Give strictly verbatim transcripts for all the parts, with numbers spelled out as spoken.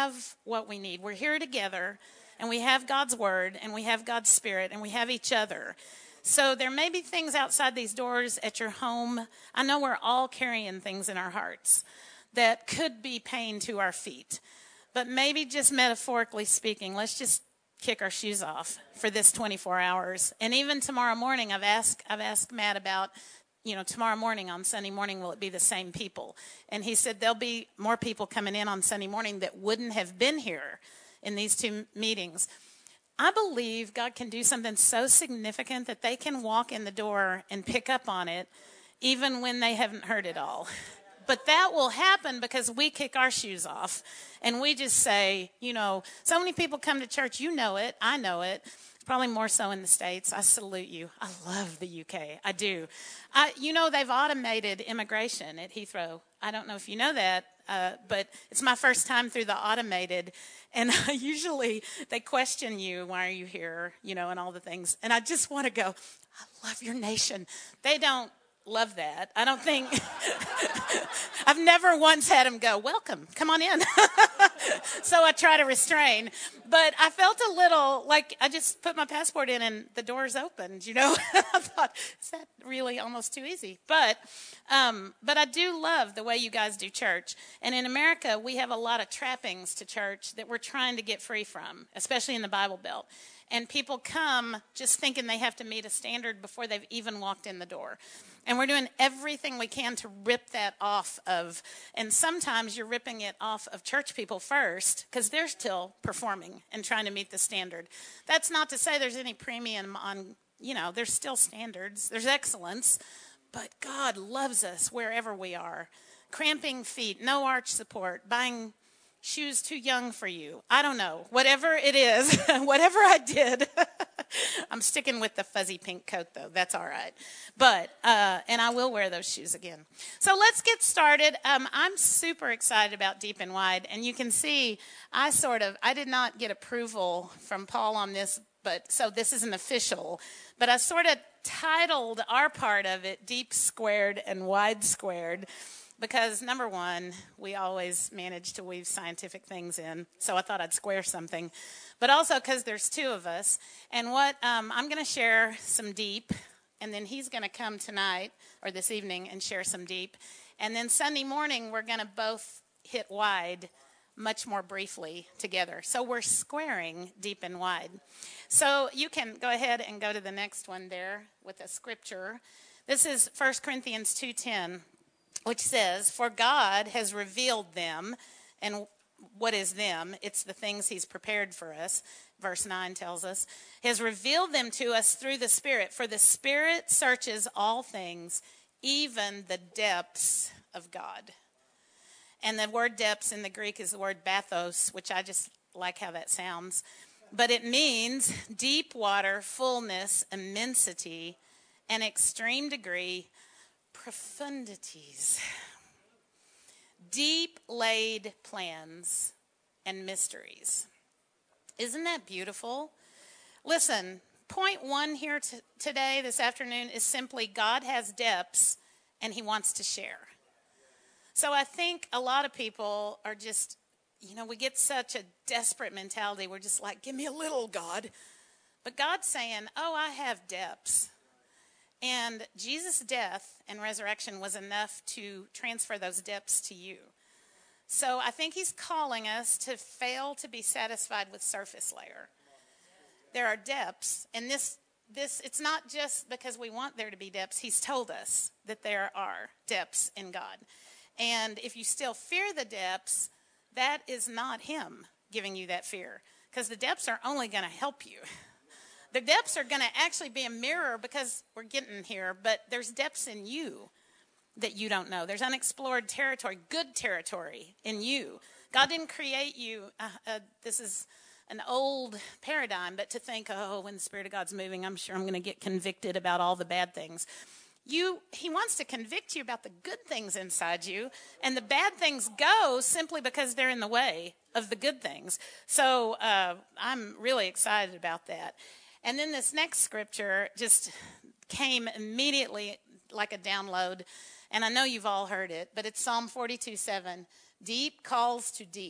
have what we need. We're here together, and we have God's word, and we have God's spirit, and we have each other. So there may be things outside these doors at your home. I know we're all carrying things in our hearts that could be pain to our feet. But maybe just metaphorically speaking, let's just kick our shoes off for this twenty-four hours. And even tomorrow morning, I've asked I've asked Matt about, you know, tomorrow morning, on Sunday morning, will it be the same people? And he said there'll be more people coming in on Sunday morning that wouldn't have been here in these two meetings. I believe God can do something so significant that they can walk in the door and pick up on it even when they haven't heard it all. But that will happen because we kick our shoes off and we just say, you know, so many people come to church, you know it, I know it, probably more so in the States. I salute you. I love the U K. I do. I, you know, they've automated immigration at Heathrow. I don't know if you know that, uh, but it's my first time through the automated. And usually they question you, why are you here, you know, and all the things. And I just want to go, I love your nation. They don't love that. I don't think, I've never once had them go, welcome, come on in. So I try to restrain. But I felt a little like I just put my passport in and the doors opened, you know. I thought, is that really almost too easy? But um, but I do love the way you guys do church. And in America, we have a lot of trappings to church that we're trying to get free from, especially in the Bible Belt. And people come just thinking they have to meet a standard before they've even walked in the door. And we're doing everything we can to rip that off of, and sometimes you're ripping it off of church people first because they're still performing and trying to meet the standard. That's not to say there's any premium on, you know, there's still standards. There's excellence, but God loves us wherever we are. Cramping feet, no arch support, buying shoes too young for you. I don't know. Whatever it is, whatever I did, I'm sticking with the fuzzy pink coat, though. That's all right. But, uh, and I will wear those shoes again. So let's get started. Um, I'm super excited about Deep and Wide. And you can see I sort of, I did not get approval from Paul on this, but so this isn't official. But I sort of titled our part of it Deep Squared and Wide Squared. Because, number one, we always manage to weave scientific things in, so I thought I'd square something. But also because there's two of us. And what um, I'm going to share some deep, and then he's going to come tonight or this evening and share some deep. And then Sunday morning, we're going to both hit wide much more briefly together. So we're squaring deep and wide. So you can go ahead and go to the next one there with a scripture. This is First Corinthians two ten. Which says, for God has revealed them, and what is them? It's the things he's prepared for us. Verse nine tells us, has revealed them to us through the Spirit. For the Spirit searches all things, even the depths of God. And the word depths in the Greek is the word bathos, which I just like how that sounds. But it means deep water, fullness, immensity, an extreme degree, profundities, deep laid plans and mysteries. Isn't that beautiful? Listen, point one here t- today, this afternoon, is simply God has depths and he wants to share. So I think a lot of people are just, you know, we get such a desperate mentality. We're just like, give me a little, God. But God's saying, oh, I have depths. And Jesus' death and resurrection was enough to transfer those depths to you. So I think he's calling us to fail to be satisfied with surface layer. There are depths, and this, this it's not just because we want there to be depths. He's told us that there are depths in God. And if you still fear the depths, that is not him giving you that fear, because the depths are only going to help you. The depths are going to actually be a mirror because we're getting here, but there's depths in you that you don't know. There's unexplored territory, good territory in you. God didn't create you. Uh, uh, this is an old paradigm, but to think, oh, when the Spirit of God's moving, I'm sure I'm going to get convicted about all the bad things. You, he wants to convict you about the good things inside you, and the bad things go simply because they're in the way of the good things. So uh, I'm really excited about that. And then this next scripture just came immediately like a download. And I know you've all heard it, but it's Psalm forty-two seven. Deep calls to deep,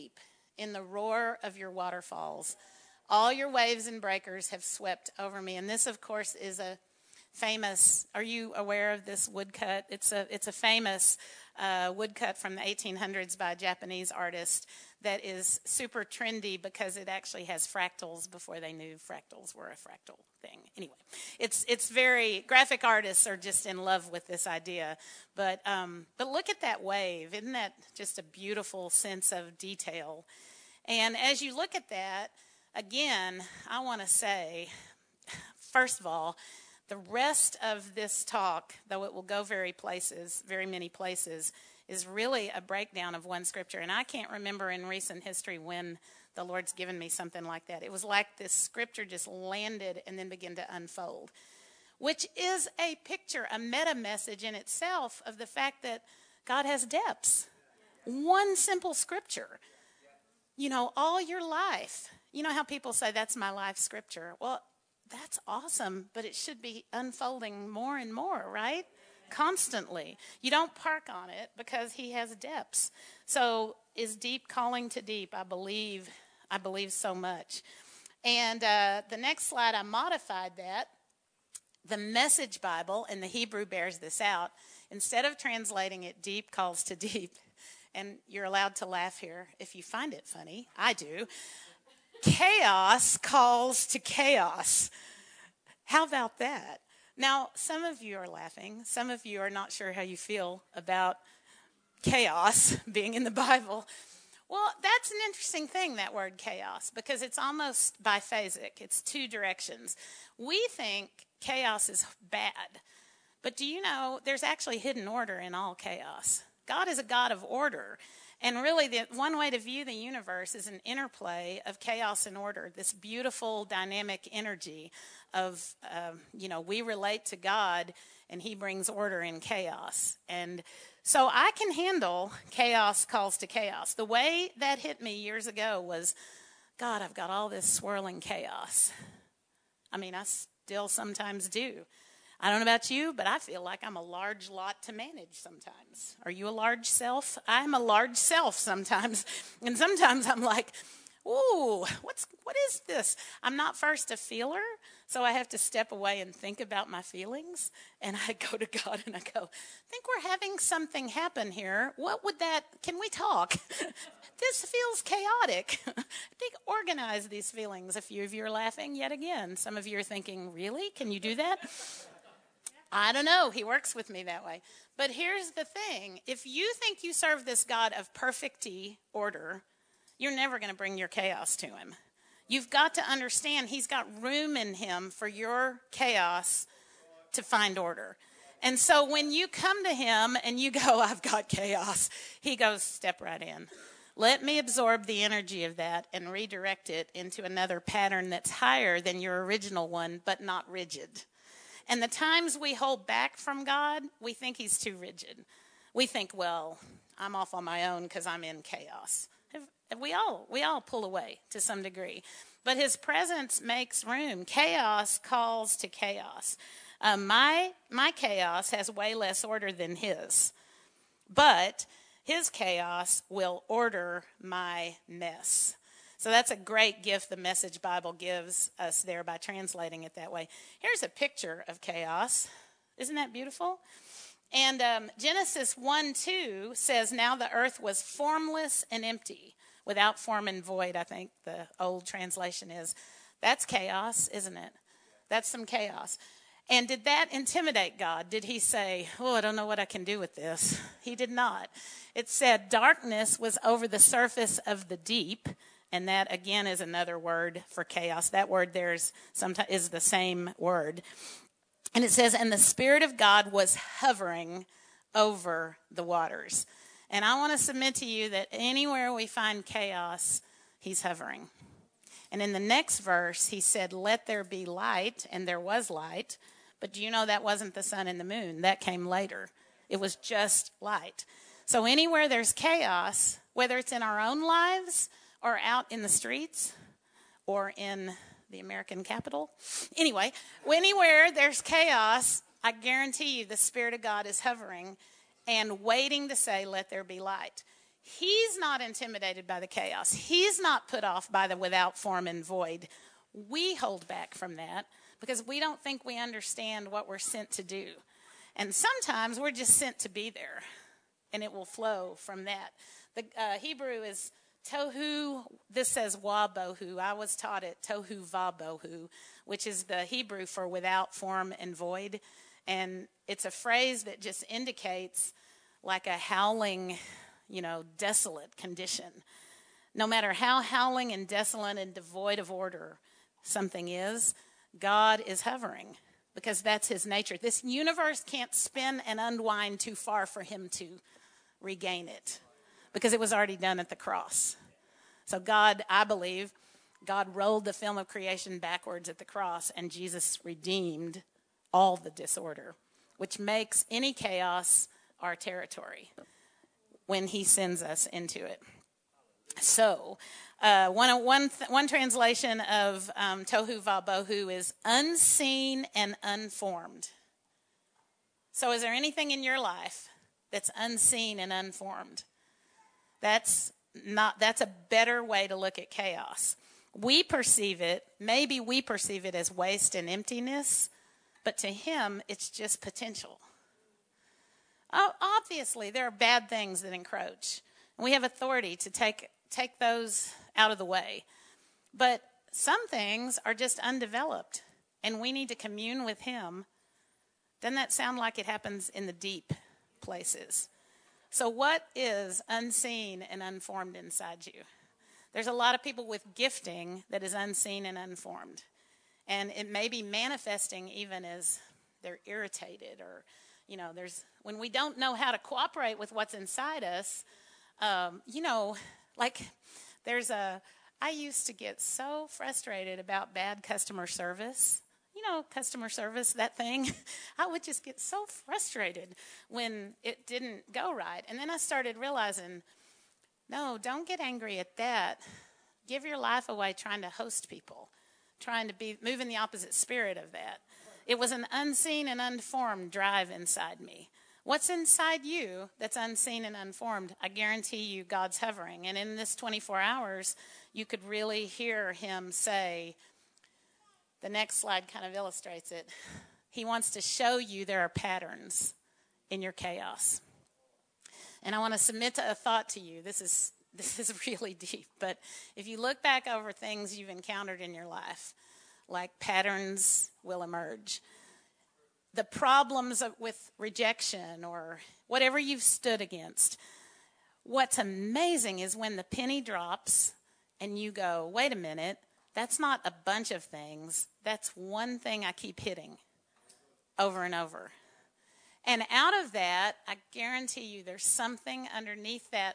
in the roar of your waterfalls. All your waves and breakers have swept over me. And this, of course, is a famous, are you aware of this woodcut? It's a, it's a famous uh, woodcut from the eighteen hundreds by a Japanese artist that is super trendy because it actually has fractals before they knew fractals were a fractal thing. Anyway, it's it's very, graphic artists are just in love with this idea. But um, but look at that wave. Isn't that just a beautiful sense of detail? And as you look at that, again, I want to say, first of all, the rest of this talk, though it will go very places, very many places, is really a breakdown of one scripture. And I can't remember in recent history when the Lord's given me something like that. It was like this scripture just landed and then began to unfold, which is a picture, a meta message in itself of the fact that God has depths. One simple scripture. You know, all your life. You know how people say, that's my life scripture. Well, that's awesome, but it should be unfolding more and more, right? Constantly. You don't park on it because he has depths. So is deep calling to deep? I believe, I believe so much. And uh, the next slide, I modified that. The Message Bible in the Hebrew bears this out. Instead of translating it, deep calls to deep, and you're allowed to laugh here if you find it funny. I do. Chaos calls to chaos. How about that? Now, some of you are laughing. Some of you are not sure how you feel about chaos being in the Bible. Well, that's an interesting thing, that word chaos, because it's almost biphasic. It's two directions. We think chaos is bad, but do you know there's actually hidden order in all chaos? God is a God of order. And really, the one way to view the universe is an interplay of chaos and order, this beautiful dynamic energy of, uh, you know, we relate to God, and he brings order in chaos. And so I can handle chaos calls to chaos. The way that hit me years ago was, God, I've got all this swirling chaos. I mean, I still sometimes do. I don't know about you, but I feel like I'm a large lot to manage sometimes. Are you a large self? I'm a large self sometimes. And sometimes I'm like, ooh, what's, what is this? I'm not first a feeler, so I have to step away and think about my feelings. And I go to God and I go, I think we're having something happen here. What would that, can we talk? This feels chaotic. I think organize these feelings. A few of you are laughing yet again. Some of you are thinking, really? Can you do that? I don't know. He works with me that way. But here's the thing. If you think you serve this God of perfecty, order, you're never going to bring your chaos to him. You've got to understand he's got room in him for your chaos to find order. And so when you come to him and you go, I've got chaos, he goes, step right in. Let me absorb the energy of that and redirect it into another pattern that's higher than your original one, but not rigid. And the times we hold back from God, we think he's too rigid. We think, well, I'm off on my own because I'm in chaos. We all, we all pull away to some degree. But his presence makes room. Chaos calls to chaos. Um, my, my chaos has way less order than his. But his chaos will order my mess. So that's a great gift the Message Bible gives us there by translating it that way. Here's a picture of chaos. Isn't that beautiful? And um, Genesis one two says, now the earth was formless and empty, without form and void, I think the old translation is. That's chaos, isn't it? That's some chaos. And did that intimidate God? Did he say, oh, I don't know what I can do with this? He did not. It said darkness was over the surface of the deep. And that, again, is another word for chaos. That word there is, sometimes, is the same word. And it says, and the Spirit of God was hovering over the waters. And I want to submit to you that anywhere we find chaos, he's hovering. And in the next verse, he said, let there be light, and there was light. But do you know that wasn't the sun and the moon? That came later. It was just light. So anywhere there's chaos, whether it's in our own lives or out in the streets or in the American Capitol. Anyway, anywhere there's chaos, I guarantee you the Spirit of God is hovering and waiting to say, let there be light. He's not intimidated by the chaos. He's not put off by the without form and void. We hold back from that because we don't think we understand what we're sent to do. And sometimes we're just sent to be there, and it will flow from that. The uh, Hebrew is tohu. This says wabohu. I was taught it tohu vabohu, which is the Hebrew for without form and void. And it's a phrase that just indicates like a howling, you know, desolate condition. No matter how howling and desolate and devoid of order something is, God is hovering because that's his nature. This universe can't spin and unwind too far for him to regain it because it was already done at the cross. So God, I believe, God rolled the film of creation backwards at the cross, and Jesus redeemed all the disorder, which makes any chaos our territory when he sends us into it. So, uh, one, one, one translation of um, tohu vabohu is unseen and unformed. So is there anything in your life that's unseen and unformed? That's not, that's a better way to look at chaos. We perceive it, maybe we perceive it as waste and emptiness, but to him, it's just potential. Oh, obviously, there are bad things that encroach. And we have authority to take take those out of the way. But some things are just undeveloped, and we need to commune with him. Doesn't that sound like it happens in the deep places? So what is unseen and unformed inside you? There's a lot of people with gifting that is unseen and unformed. And it may be manifesting even as they're irritated or, you know, there's when we don't know how to cooperate with what's inside us, um, you know, like there's a, I used to get so frustrated about bad customer service. You know, customer service, that thing. I would just get so frustrated when it didn't go right. And then I started realizing, no, don't get angry at that. Give your life away trying to host people, trying to be, move in the opposite spirit of that. It was an unseen and unformed drive inside me. What's inside you that's unseen and unformed? I guarantee you God's hovering. And in this twenty-four hours, you could really hear him say, the next slide kind of illustrates it. He wants to show you there are patterns in your chaos. And I want to submit a thought to you. This is this is really deep. But if you look back over things you've encountered in your life, like patterns will emerge. The problems of, with rejection or whatever you've stood against. What's amazing is when the penny drops and you go, wait a minute, that's not a bunch of things. That's one thing I keep hitting over and over. And out of that, I guarantee you there's something underneath that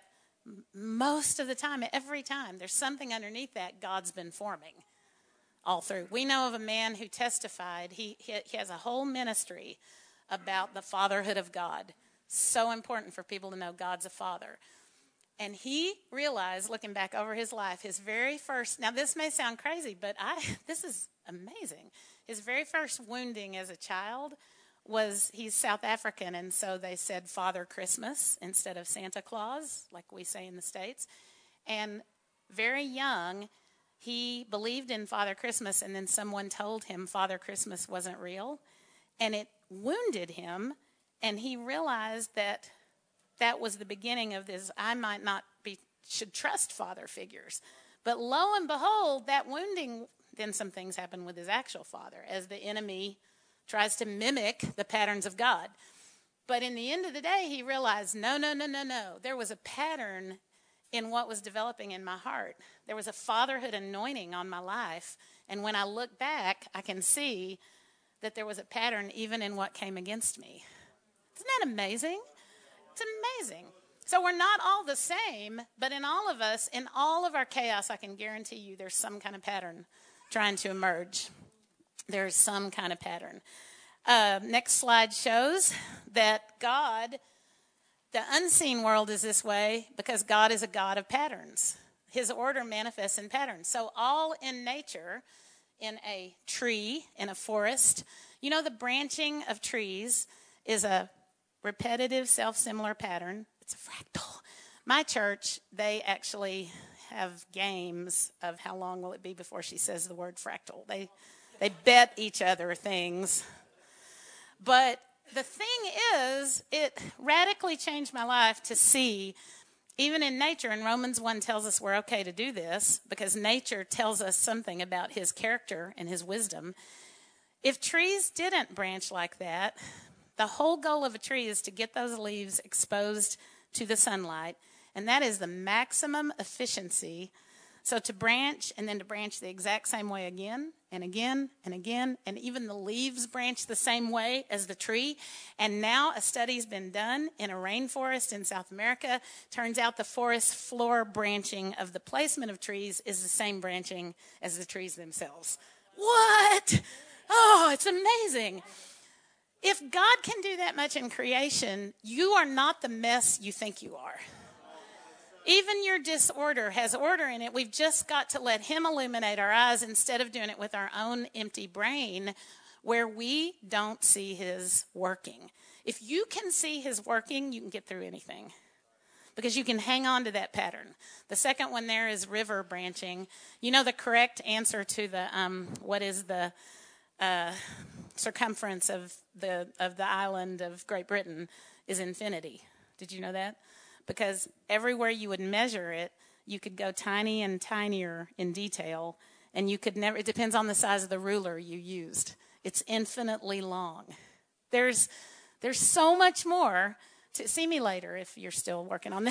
most of the time, every time. There's something underneath that God's been forming all through. We know of a man who testified. He, he has a whole ministry about the fatherhood of God. So important for people to know God's a father. And he realized, looking back over his life, his very first, now this may sound crazy, but I this is amazing. His very first wounding as a child was, he's South African, and so they said Father Christmas instead of Santa Claus, like we say in the States. And very young, he believed in Father Christmas, and then someone told him Father Christmas wasn't real. And it wounded him, and he realized that that was the beginning of this, I might not be, should trust father figures. But lo and behold, that wounding, then some things happen with his actual father as the enemy tries to mimic the patterns of God. But in the end of the day, he realized, no, no, no, no, no. There was a pattern in what was developing in my heart. There was a fatherhood anointing on my life. And when I look back, I can see that there was a pattern even in what came against me. Isn't that amazing? It's amazing. So we're not all the same, but in all of us, in all of our chaos, I can guarantee you there's some kind of pattern trying to emerge. There's some kind of pattern. Uh, next slide shows that God, the unseen world is this way because God is a God of patterns. His order manifests in patterns. So all in nature, in a tree, in a forest, you know the branching of trees is a repetitive, self-similar pattern. It's a fractal. My church, they actually have games of how long will it be before she says the word fractal. They they bet each other things. But the thing is, it radically changed my life to see, even in nature, and Romans one tells us we're okay to do this because nature tells us something about his character and his wisdom. If trees didn't branch like that, the whole goal of a tree is to get those leaves exposed to the sunlight, and that is the maximum efficiency. So to branch and then to branch the exact same way again and again and again, and even the leaves branch the same way as the tree. And now a study's been done in a rainforest in South America. Turns out the forest floor branching of the placement of trees is the same branching as the trees themselves. What? Oh, it's amazing. If God can do that much in creation, you are not the mess you think you are. Even your disorder has order in it. We've just got to let him illuminate our eyes instead of doing it with our own empty brain where we don't see his working. If you can see his working, you can get through anything because you can hang on to that pattern. The second one there is river branching. You know the correct answer to the um, what is the uh, circumference of the of the island of Great Britain is infinity. Did you know that? Because everywhere you would measure it, you could go tiny and tinier in detail, and you could never, it depends on the size of the ruler you used. It's infinitely long. There's there's so much more to, see me later if you're still working on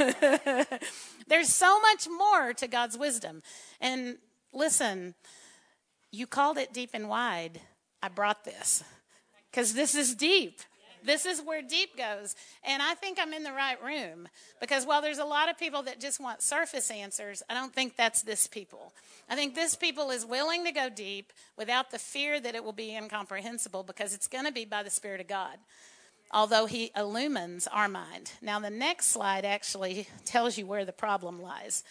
that. There's so much more to God's wisdom. And listen, you called it deep and wide. I brought this because this is deep. This is where deep goes. And I think I'm in the right room because while there's a lot of people that just want surface answers, I don't think that's this people. I think this people is willing to go deep without the fear that it will be incomprehensible because it's going to be by the Spirit of God, although he illumines our mind. Now, the next slide actually tells you where the problem lies.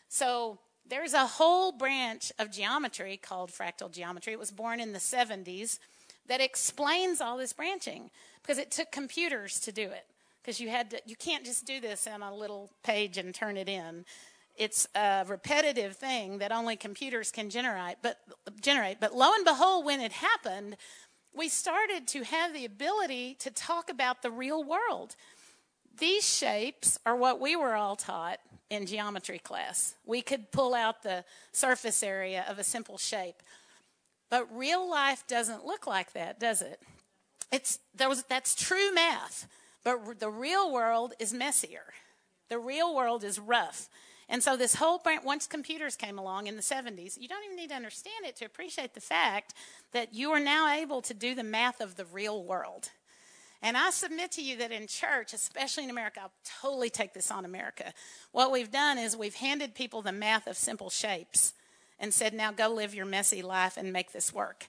So there's a whole branch of geometry called fractal geometry. It was born in the seventies that explains all this branching. Because it took computers to do it. Because you had to, you can't just do this on a little page and turn it in. It's a repetitive thing that only computers can generate. But generate. But lo and behold, when it happened, we started to have the ability to talk about the real world. These shapes are what we were all taught in geometry class. We could pull out the surface area of a simple shape. But real life doesn't look like that, does it? It's there was that's true math, but the real world is messier. The real world is rough. And so this whole branch, once computers came along in the seventies, you don't even need to understand it to appreciate the fact that you are now able to do the math of the real world. And I submit to you that in church, especially in America, I'll totally take this on America. What we've done is we've handed people the math of simple shapes and said, now go live your messy life and make this work.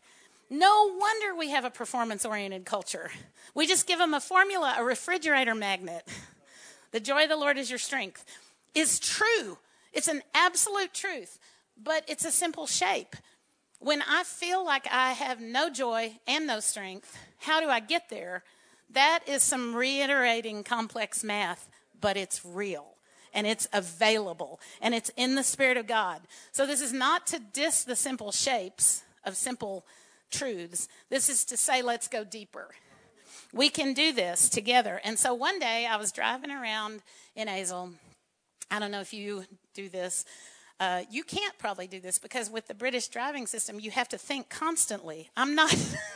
No wonder we have a performance-oriented culture. We just give them a formula, a refrigerator magnet. The joy of the Lord is your strength is true. It's an absolute truth, but it's a simple shape. When I feel like I have no joy and no strength, how do I get there? That is some reiterating complex math, but it's real. And it's available. And it's in the Spirit of God. So this is not to diss the simple shapes of simple truths. This is to say, let's go deeper. We can do this together. And so one day I was driving around in Azle. I don't know if you do this. Uh, you can't probably do this because with the British driving system, you have to think constantly. I'm not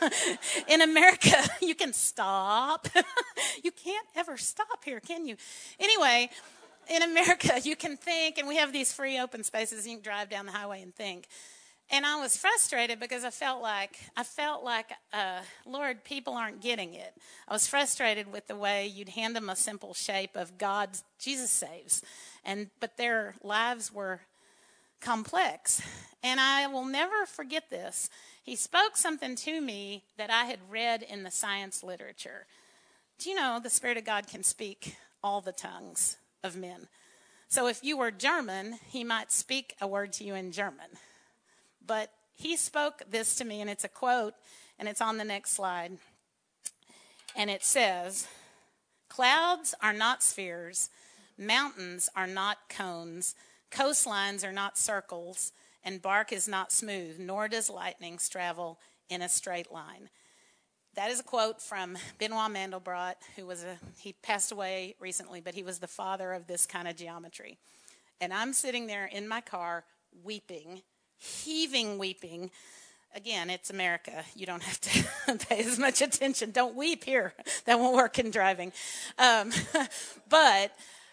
in America. You can stop. You can't ever stop here, can you? Anyway, in America, you can think, and we have these free open spaces. You can drive down the highway and think. And I was frustrated because I felt like, I felt like, uh, Lord, people aren't getting it. I was frustrated with the way you'd hand them a simple shape of God, Jesus saves. And, but their lives were complex. And I will never forget this. He spoke something to me that I had read in the science literature. Do you know the Spirit of God can speak all the tongues of men? So if you were German, he might speak a word to you in German. But he spoke this to me, and it's a quote, and it's on the next slide. And it says, clouds are not spheres, Mountains are not cones. Coastlines are not circles. And bark is not smooth, nor does lightning travel in a straight line. That is a quote from Benoit Mandelbrot, who was a, he passed away recently, but he was the father of this kind of geometry. And I'm sitting there in my car weeping, heaving weeping. Again, it's America. You don't have to pay as much attention. Don't weep here. That won't work in driving. Um, but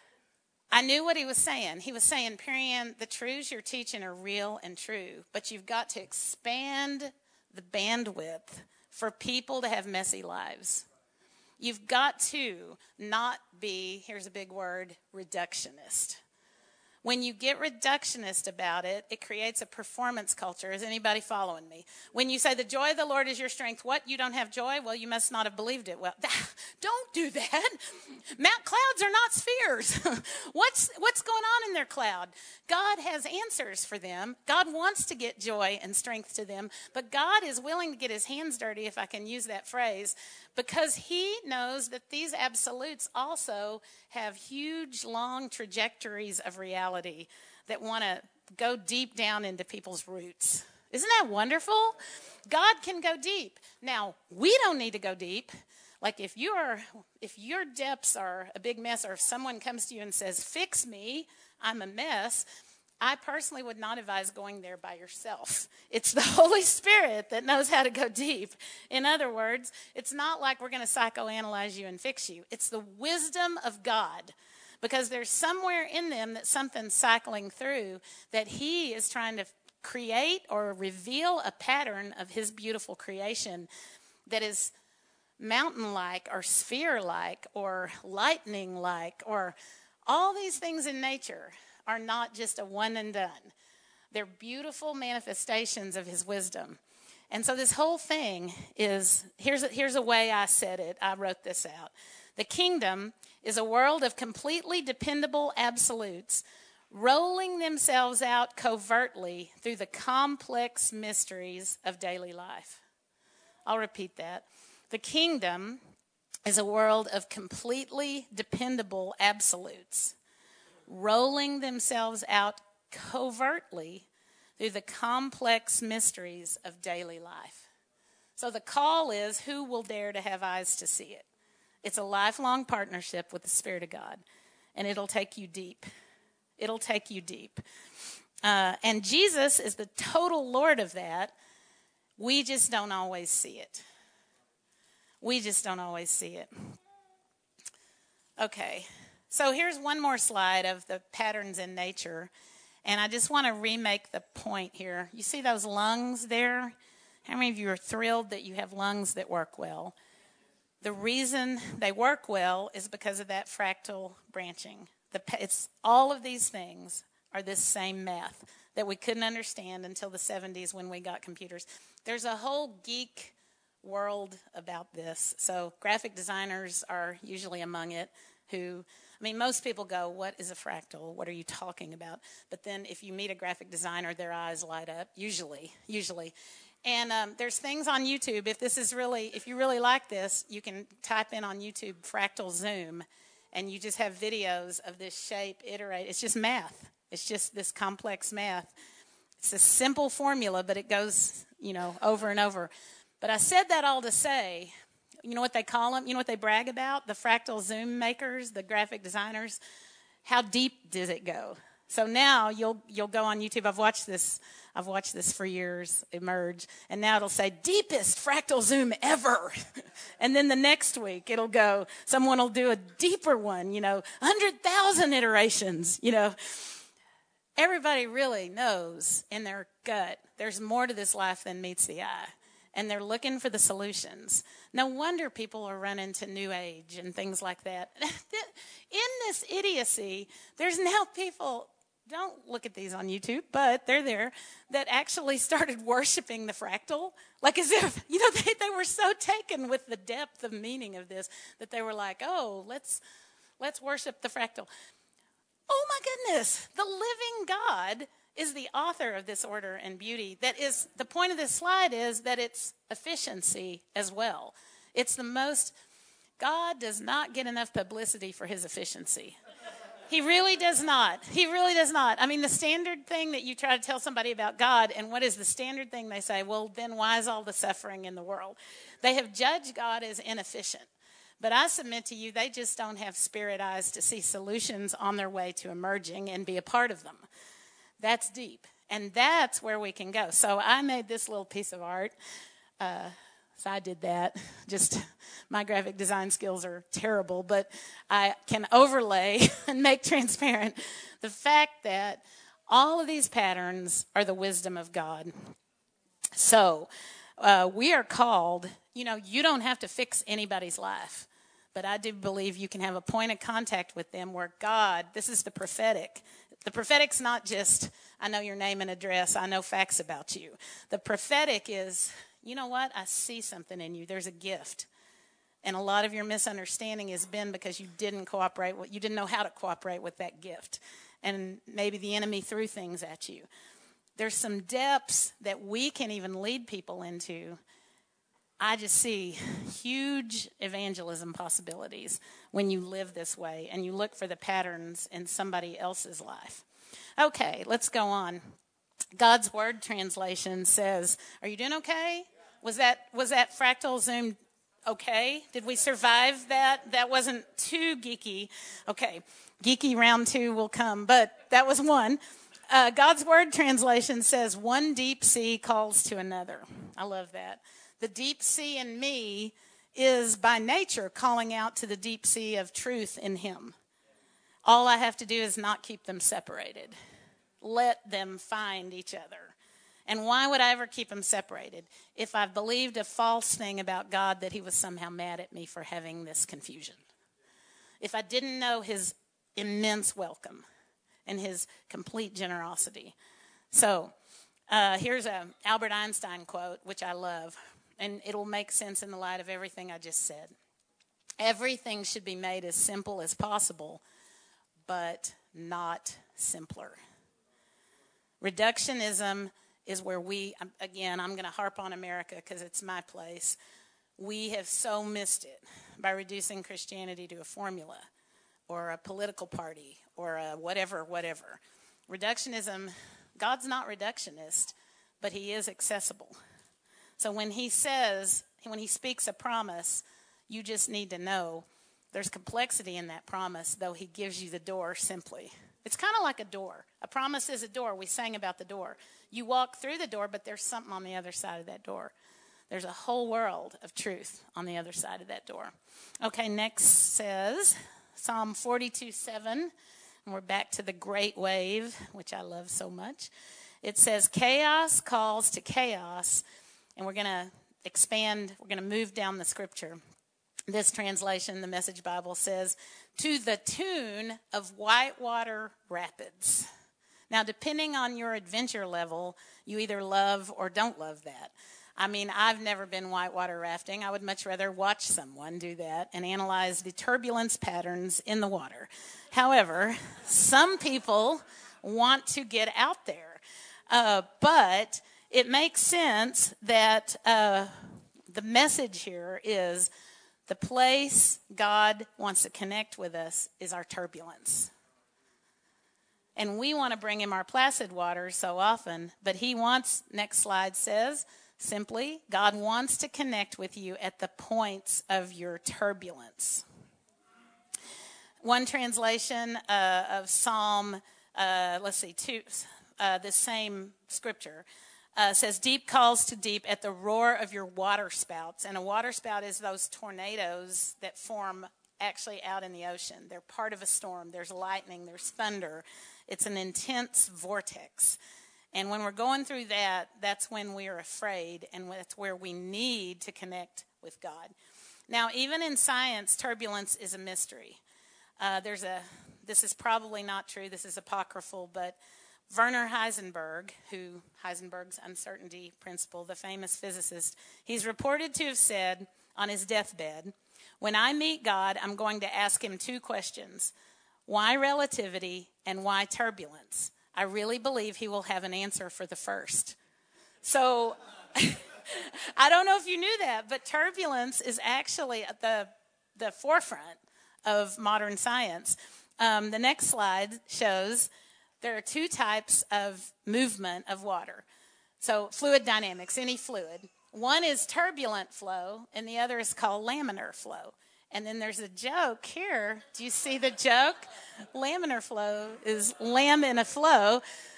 I knew what he was saying. He was saying, Perianne, the truths you're teaching are real and true, but you've got to expand the bandwidth for people to have messy lives. You've got to not be, here's a big word, reductionist. When you get reductionist about it, it creates a performance culture. Is anybody following me? When you say the joy of the Lord is your strength, what? You don't have joy? Well, you must not have believed it. Well, don't do that. Mount clouds are not spheres. what's what's going on in their cloud? God has answers for them. God wants to get joy and strength to them, but God is willing to get his hands dirty, if I can use that phrase, because he knows that these absolutes also have huge, long trajectories of reality that want to go deep down into people's roots. Isn't that wonderful? God can go deep. Now, we don't need to go deep. Like if you are, if your depths are a big mess, or if someone comes to you and says, fix me, I'm a mess, I personally would not advise going there by yourself. It's the Holy Spirit that knows how to go deep. In other words, it's not like we're going to psychoanalyze you and fix you. It's the wisdom of God, because there's somewhere in them that something's cycling through that he is trying to create or reveal a pattern of his beautiful creation that is mountain-like or sphere-like or lightning-like, or all these things in nature are not just a one and done. They're beautiful manifestations of his wisdom. And so this whole thing is, here's a, here's a way I said it. I wrote this out. The kingdom is a world of completely dependable absolutes rolling themselves out covertly through the complex mysteries of daily life. I'll repeat that. The kingdom is a world of completely dependable absolutes rolling themselves out covertly through the complex mysteries of daily life. So the call is, who will dare to have eyes to see it? It's a lifelong partnership with the Spirit of God, and it'll take you deep. It'll take you deep. Uh, and Jesus is the total Lord of that. We just don't always see it. We just don't always see it. Okay. So here's one more slide of the patterns in nature. And I just want to remake the point here. You see those lungs there? How many of you are thrilled that you have lungs that work well? The reason they work well is because of that fractal branching. The, it's all of these things are this same math that we couldn't understand until the seventies when we got computers. There's a whole geek world about this. So graphic designers are usually among it, who, I mean, most people go, what is a fractal? What are you talking about? But then if you meet a graphic designer, their eyes light up, usually, usually. And um, there's things on YouTube. If this is really, if you really like this, you can type in on YouTube fractal zoom, and you just have videos of this shape iterate. It's just math. It's just this complex math. It's a simple formula, but it goes, you know, over and over. But I said that all to say, you know what they call them? You know what they brag about? The fractal zoom makers, the graphic designers. How deep does it go? So now you'll you'll go on YouTube. I've watched this. I've watched this for years emerge, and now it'll say deepest fractal zoom ever. And then the next week it'll go. Someone will do a deeper one. You know, one hundred thousand iterations. You know, everybody really knows in their gut there's more to this life than meets the eye. And they're looking for the solutions. No wonder people are running to New Age and things like that. In this idiocy, there's now people, don't look at these on YouTube, but they're there, that actually started worshiping the fractal. Like as if, you know, they, they were so taken with the depth of meaning of this that they were like, oh, let's let's worship the fractal. Oh my goodness, the living God is the author of this order and beauty. That is, the point of this slide is that it's efficiency as well. It's the most, God does not get enough publicity for his efficiency. He really does not. He really does not. I mean, the standard thing that you try to tell somebody about God, and what is the standard thing they say? Well, then why is all the suffering in the world? They have judged God as inefficient. But I submit to you, they just don't have spirit eyes to see solutions on their way to emerging and be a part of them. That's deep. And that's where we can go. So I made this little piece of art. Uh, so I did that. Just my graphic design skills are terrible, but I can overlay and make transparent the fact that all of these patterns are the wisdom of God. So uh, we are called, you know, you don't have to fix anybody's life. But I do believe you can have a point of contact with them where God, this is the prophetic. The prophetic's not just, I know your name and address, I know facts about you. The prophetic is, you know what, I see something in you. There's a gift. And a lot of your misunderstanding has been because you didn't cooperate, with, you didn't know how to cooperate with that gift. And maybe the enemy threw things at you. There's some depths that we can even lead people into. I just see huge evangelism possibilities when you live this way and you look for the patterns in somebody else's life. Okay, let's go on. God's Word translation says, are you doing okay? Was that was that fractal Zoom okay? Did we survive that? That wasn't too geeky. Okay, geeky round two will come, but that was one. Uh, God's Word translation says, one deep sea calls to another. I love that. The deep sea in me is by nature calling out to the deep sea of truth in him. All I have to do is not keep them separated. Let them find each other. And why would I ever keep them separated? If I've believed a false thing about God that he was somehow mad at me for having this confusion. If I didn't know his immense welcome and his complete generosity. So uh, here's a Albert Einstein quote, which I love. And it'll make sense in the light of everything I just said. Everything should be made as simple as possible, but not simpler. Reductionism is where we, again, I'm going to harp on America because it's my place. We have so missed it by reducing Christianity to a formula or a political party or a whatever, whatever. Reductionism, God's not reductionist, but he is accessible. So when he says, when he speaks a promise, you just need to know there's complexity in that promise, though he gives you the door simply. It's kind of like a door. A promise is a door. We sang about the door. You walk through the door, but there's something on the other side of that door. There's a whole world of truth on the other side of that door. Okay, next says Psalm forty-two seven, and we're back to the great wave, which I love so much. It says, chaos calls to chaos. And we're going to expand, we're going to move down the scripture. This translation, the Message Bible, says, to the tune of Whitewater Rapids. Now, depending on your adventure level, you either love or don't love that. I mean, I've never been whitewater rafting. I would much rather watch someone do that and analyze the turbulence patterns in the water. However, some people want to get out there. Uh, but... It makes sense that uh, the message here is the place God wants to connect with us is our turbulence. And we want to bring him our placid waters so often, but he wants, next slide says, simply, God wants to connect with you at the points of your turbulence. One translation uh, of Psalm, uh, let's see, two, uh, the same scripture, Uh, says, deep calls to deep at the roar of your water spouts. And a water spout is those tornadoes that form actually out in the ocean. They're part of a storm. There's lightning. There's thunder. It's an intense vortex. And when we're going through that, that's when we're afraid, and that's where we need to connect with God. Now, even in science, turbulence is a mystery. Uh, there's a, this is probably not true. This is apocryphal, but Werner Heisenberg, who Heisenberg's uncertainty principle, the famous physicist, he's reported to have said on his deathbed, when I meet God, I'm going to ask him two questions. Why relativity and why turbulence? I really believe he will have an answer for the first. So I don't know if you knew that, but turbulence is actually at the, the forefront of modern science. Um, the next slide shows there are two types of movement of water. So fluid dynamics, any fluid. One is turbulent flow, and the other is called laminar flow. And then there's a joke here. Do you see the joke? Laminar flow is lamb in a flow.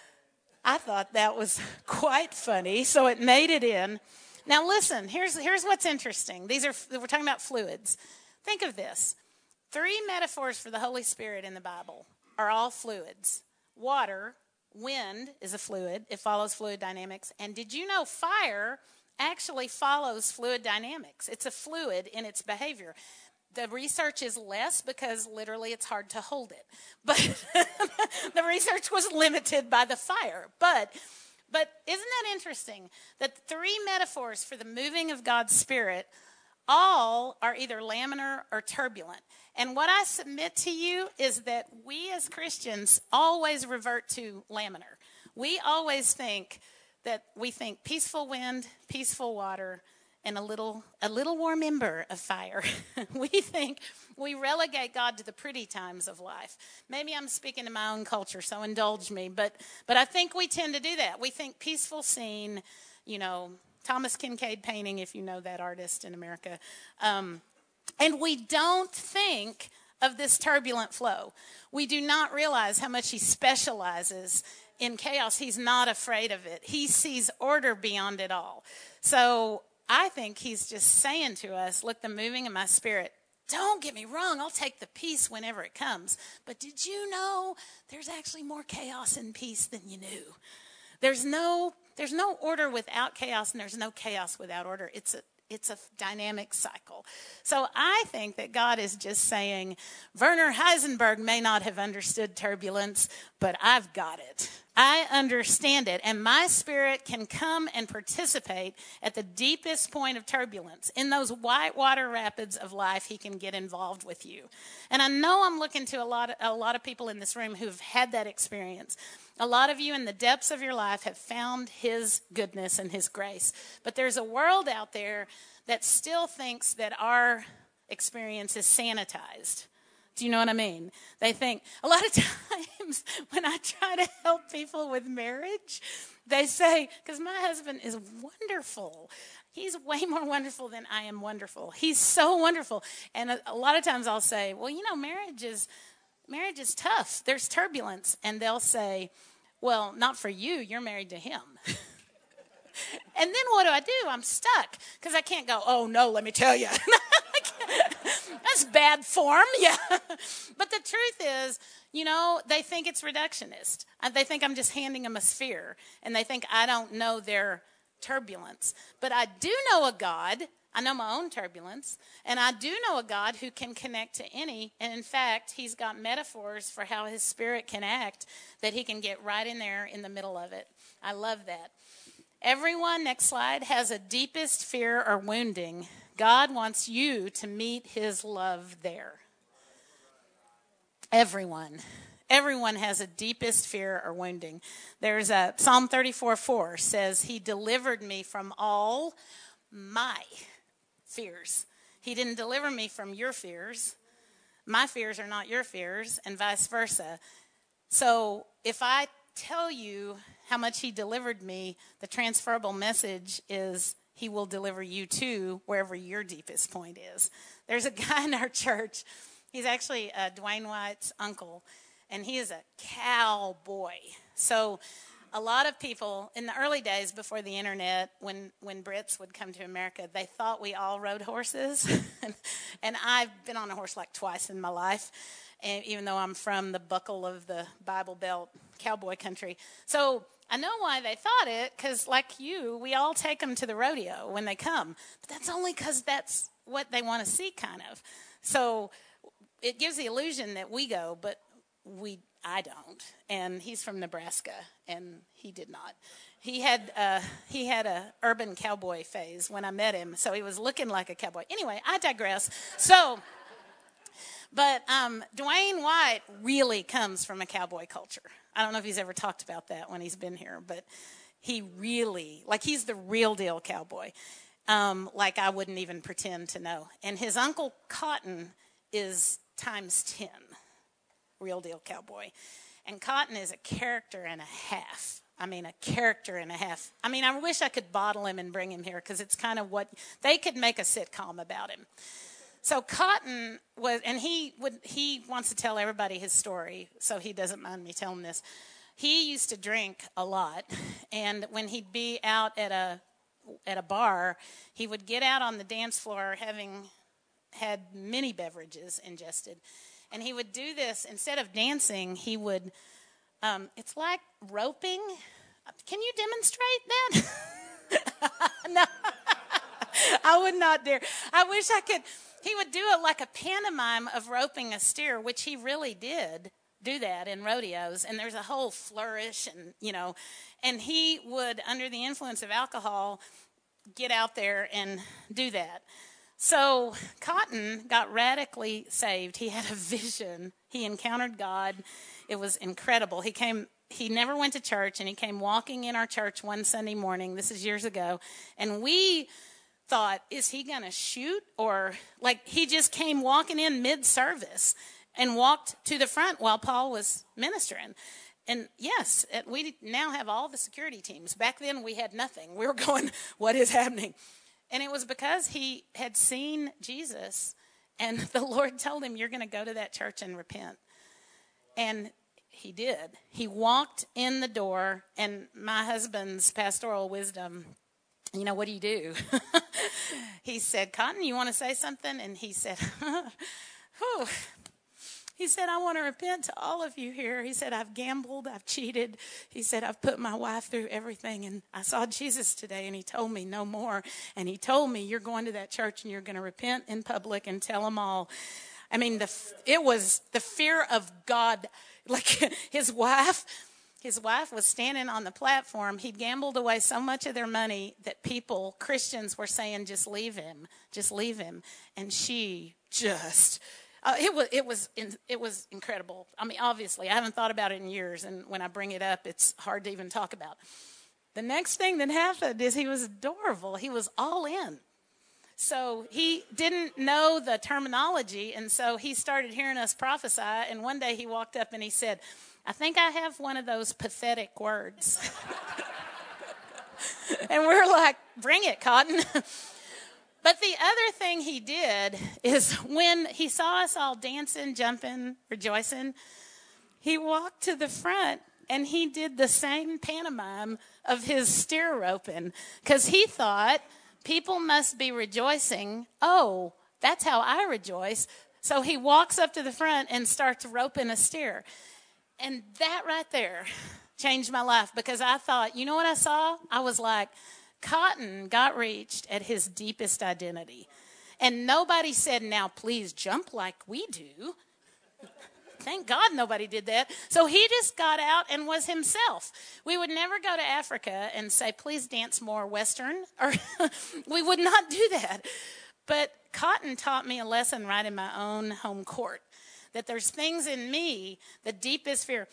I thought that was quite funny, so it made it in. Now listen, here's, here's what's interesting. These are, we're talking about fluids. Think of this. Three metaphors for the Holy Spirit in the Bible are all fluids. Water, wind is a fluid. It follows fluid dynamics. And did you know fire actually follows fluid dynamics? It's a fluid in its behavior. The research is less because literally it's hard to hold it. But the research was limited by the fire. But but isn't that interesting that three metaphors for the moving of God's Spirit all are either laminar or turbulent? And what I submit to you is that we as Christians always revert to laminar. We always think that we think peaceful wind, peaceful water, and a little a little warm ember of fire. We think we relegate God to the pretty times of life. Maybe I'm speaking to my own culture, so indulge me. But but I think we tend to do that. We think peaceful scene, you know, Thomas Kincaid painting, if you know that artist in America. Um, and we don't think of this turbulent flow. We do not realize how much he specializes in chaos. He's not afraid of it. He sees order beyond it all. So I think he's just saying to us, look, the moving of my Spirit, don't get me wrong, I'll take the peace whenever it comes. But did you know there's actually more chaos in peace than you knew? There's no there's no order without chaos, and there's no chaos without order. It's a It's a dynamic cycle. So I think that God is just saying, Werner Heisenberg may not have understood turbulence, but I've got it. I understand it, and my Spirit can come and participate at the deepest point of turbulence. In those whitewater rapids of life, he can get involved with you. And I know I'm looking to a lot of, a lot of people in this room who've had that experience. A lot of you in the depths of your life have found his goodness and his grace. But there's a world out there that still thinks that our experience is sanitized. Do you know what I mean? They think, a lot of times when I try to help people with marriage, they say, because my husband is wonderful. He's way more wonderful than I am wonderful. He's so wonderful. And a, a lot of times I'll say, well, you know, marriage is marriage is tough. There's turbulence. And they'll say, well, not for you. You're married to him. And then what do I do? I'm stuck because I can't go, oh, no, let me tell you. That's bad form, yeah. But the truth is, you know, they think it's reductionist. They think I'm just handing them a sphere, and they think I don't know their turbulence. But I do know a God. I know my own turbulence, and I do know a God who can connect to any. And in fact, he's got metaphors for how his Spirit can act that he can get right in there in the middle of it. I love that. Everyone, next slide, has a deepest fear or wounding. God wants you to meet his love there. Everyone. Everyone has a deepest fear or wounding. There's a Psalm thirty-four four says, he delivered me from all my fears. He didn't deliver me from your fears. My fears are not your fears, and vice versa. So if I tell you how much he delivered me, the transferable message is he will deliver you too wherever your deepest point is. There's a guy in our church. He's actually uh, Dwayne White's uncle, and he is a cowboy. So a lot of people in the early days before the internet, when, when Brits would come to America, they thought we all rode horses. And I've been on a horse like twice in my life, and even though I'm from the buckle of the Bible Belt cowboy country. So I know why they thought it, because like you, we all take them to the rodeo when they come. But that's only because that's what they want to see, kind of. So it gives the illusion that we go, but we I don't. And he's from Nebraska, and he did not. He had uh, he had a urban cowboy phase when I met him, so he was looking like a cowboy. Anyway, I digress. So, but um, Dwayne White really comes from a cowboy culture. I don't know if he's ever talked about that when he's been here, but he really, like he's the real deal cowboy. Um, like I wouldn't even pretend to know. And his uncle Cotton is times ten. real deal cowboy. And Cotton is a character and a half. I mean, a character and a half. I mean, I wish I could bottle him and bring him here because it's kind of what they could make a sitcom about him. So Cotton was, and he would he wants to tell everybody his story, so he doesn't mind me telling this. He used to drink a lot, and when he'd be out at a at a bar, he would get out on the dance floor having had many beverages ingested, and he would do this instead of dancing. He would, um, it's like roping. Can you demonstrate that? No, I would not dare. I wish I could. He would do it like a pantomime of roping a steer, which he really did do that in rodeos. And there's a whole flourish and, you know, and he would, under the influence of alcohol, get out there and do that. So Cotton got radically saved. He had a vision. He encountered God. It was incredible. He came, he never went to church, and he came walking in our church one Sunday morning. This is years ago. And we thought, is he going to shoot? Or like he just came walking in mid-service and walked to the front while Paul was ministering. And yes, it, we now have all the security teams. Back then we had nothing. We were going, what is happening? And it was because he had seen Jesus, and the Lord told him, you're going to go to that church and repent. And he did. He walked in the door, and my husband's pastoral wisdom, you know, what do you do? He said, Cotton, you want to say something? And he said, whew. He said, I want to repent to all of you here. He said, I've gambled, I've cheated. He said, I've put my wife through everything. And I saw Jesus today, and he told me no more. And he told me, you're going to that church, and you're going to repent in public and tell them all. I mean, the it was the fear of God. Like his wife, his wife was standing on the platform. He'd gambled away so much of their money that people, Christians, were saying, just leave him, just leave him. And she just... Uh, it was it was in, it was incredible. I mean, obviously, I haven't thought about it in years, and when I bring it up, it's hard to even talk about. The next thing that happened is he was adorable. He was all in. So he didn't know the terminology, and so he started hearing us prophesy, and one day he walked up and he said, I think I have one of those pathetic words. And we're like, bring it, Cotton. But the other thing he did is when he saw us all dancing, jumping, rejoicing, he walked to the front and he did the same pantomime of his steer roping because he thought people must be rejoicing. Oh, that's how I rejoice. So he walks up to the front and starts roping a steer. And that right there changed my life because I thought, you know what I saw? I was like, Cotton got reached at his deepest identity. And nobody said, now please jump like we do. Thank God nobody did that. So he just got out and was himself. We would never go to Africa and say, please dance more Western. Or we would not do that. But Cotton taught me a lesson right in my own home court. That there's things in me, the deepest fear.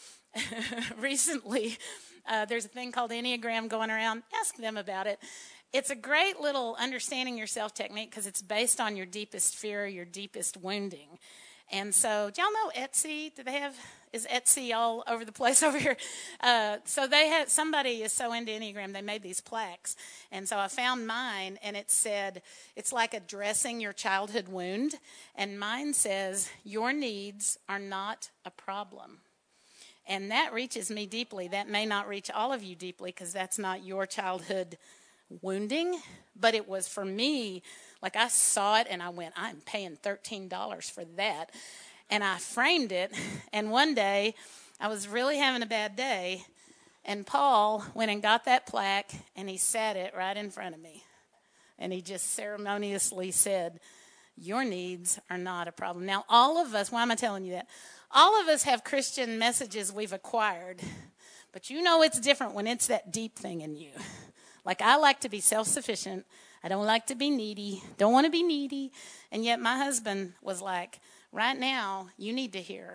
Recently, Uh, there's a thing called Enneagram going around. Ask them about it. It's a great little understanding yourself technique because it's based on your deepest fear, your deepest wounding. And so, do y'all know Etsy? Do they have, is Etsy all over the place over here? Uh, so they had, somebody is so into Enneagram, they made these plaques. And so I found mine, and it said, it's like addressing your childhood wound. And mine says, your needs are not a problem. And that reaches me deeply. That may not reach all of you deeply because that's not your childhood wounding. But it was for me, like I saw it and I went, I'm paying thirteen dollars for that. And I framed it. And one day I was really having a bad day. And Paul went and got that plaque and he sat it right in front of me. And he just ceremoniously said, your needs are not a problem. Now, all of us, why am I telling you that? All of us have Christian messages we've acquired, but you know it's different when it's that deep thing in you. Like I like to be self-sufficient. I don't like to be needy. Don't want to be needy. And yet my husband was like, right now you need to hear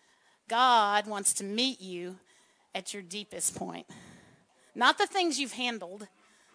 God wants to meet you at your deepest point. Not the things you've handled,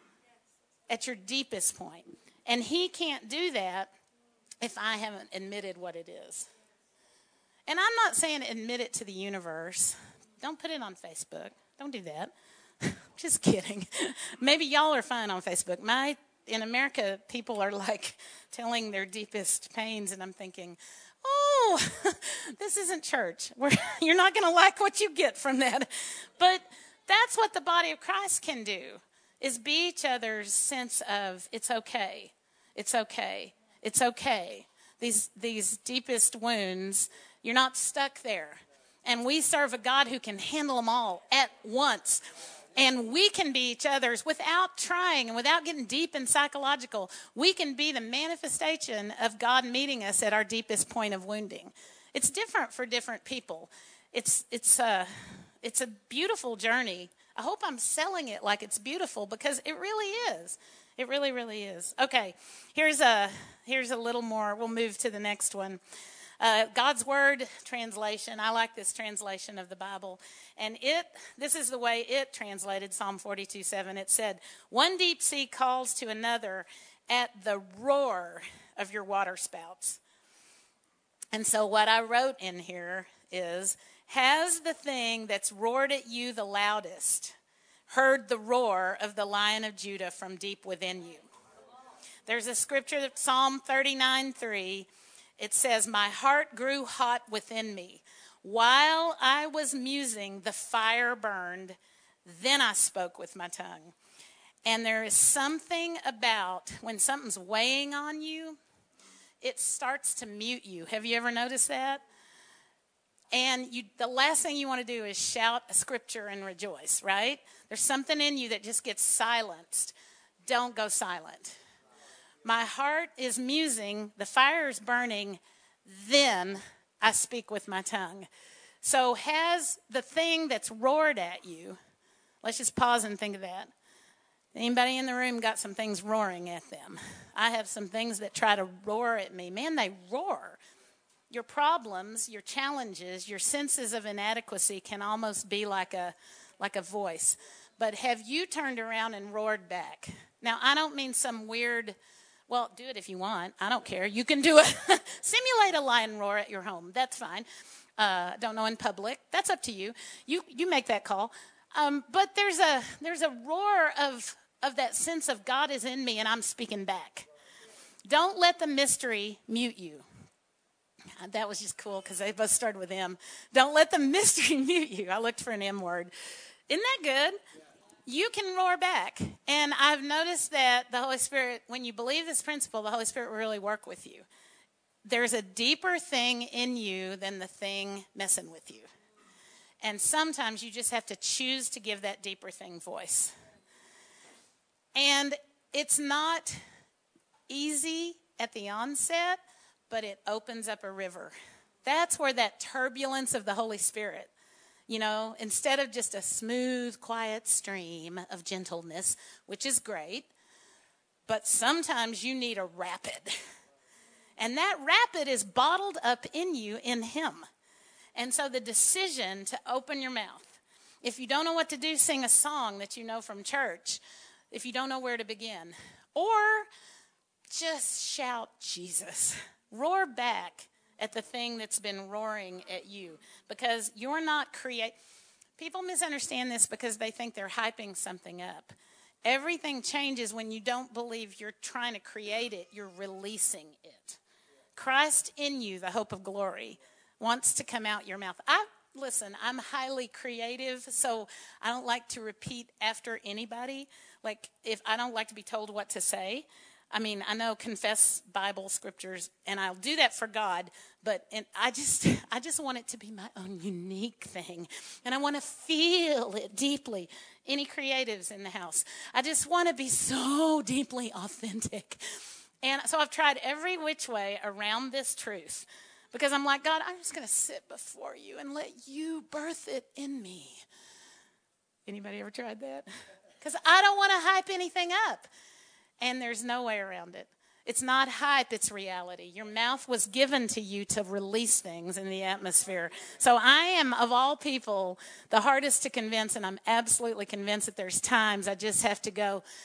at your deepest point. And he can't do that if I haven't admitted what it is. And I'm not saying admit it to the universe. Don't put it on Facebook. Don't do that. Just kidding. Maybe y'all are fine on Facebook. My in America, people are like telling their deepest pains, and I'm thinking, oh, this isn't church. We're, you're not going to like what you get from that. But that's what the body of Christ can do, is be each other's sense of it's okay, it's okay, it's okay. These these deepest wounds, you're not stuck there. And we serve a God who can handle them all at once. And we can be each other's without trying and without getting deep and psychological. We can be the manifestation of God meeting us at our deepest point of wounding. It's different for different people. It's it's a, it's a beautiful journey. I hope I'm selling it like it's beautiful, because it really is. It really, really is. Okay, here's a, here's a little more. We'll move to the next one. Uh, God's Word translation. I like this translation of the Bible. And it, this is the way it translated Psalm forty-two seven. It said, one deep sea calls to another at the roar of your water spouts. And so what I wrote in here is, has the thing that's roared at you the loudest heard the roar of the Lion of Judah from deep within you? There's a scripture, Psalm thirty-nine three. It says, my heart grew hot within me. While I was musing, the fire burned. Then I spoke with my tongue. And there is something about when something's weighing on you, it starts to mute you. Have you ever noticed that? And you, the last thing you want to do is shout a scripture and rejoice, right? There's something in you that just gets silenced. Don't go silent. My heart is musing, the fire is burning, then I speak with my tongue. So has the thing that's roared at you, let's just pause and think of that. Anybody in the room got some things roaring at them? I have some things that try to roar at me. Man, they roar. Your problems, your challenges, your senses of inadequacy can almost be like a like a voice. But have you turned around and roared back? Now, I don't mean some weird, well, do it if you want. I don't care. You can do it. Simulate a lion roar at your home. That's fine. Uh, don't know in public. That's up to you. You you make that call. Um, but there's a there's a roar of of that sense of God is in me and I'm speaking back. Don't let the mystery mute you. That was just cool because they both started with M. Don't let the mystery mute you. I looked for an M word. Isn't that good? You can roar back. And I've noticed that the Holy Spirit, when you believe this principle, the Holy Spirit will really work with you. There's a deeper thing in you than the thing messing with you. And sometimes you just have to choose to give that deeper thing voice. And it's not easy at the onset, but it opens up a river. That's where that turbulence of the Holy Spirit, you know, instead of just a smooth, quiet stream of gentleness, which is great, but sometimes you need a rapid. And that rapid is bottled up in you in Him. And so the decision to open your mouth. If you don't know what to do, sing a song that you know from church. If you don't know where to begin. Or just shout Jesus. Roar back at the thing that's been roaring at you. Because you're not create. People misunderstand this because they think they're hyping something up. Everything changes when you don't believe you're trying to create it. You're releasing it. Christ in you, the hope of glory, wants to come out your mouth. I listen, I'm highly creative, so I don't like to repeat after anybody. Like, if I don't like to be told what to say. I mean, I know confess Bible scriptures, and I'll do that for God, but and I just I just want it to be my own unique thing, and I want to feel it deeply. Any creatives in the house? I just want to be so deeply authentic. And so I've tried every which way around this truth because I'm like, God, I'm just going to sit before you and let you birth it in me. Anybody ever tried that? Because I don't want to hype anything up. And there's no way around it. It's not hype, it's reality. Your mouth was given to you to release things in the atmosphere. So I am, of all people, the hardest to convince, and I'm absolutely convinced that there's times I just have to go,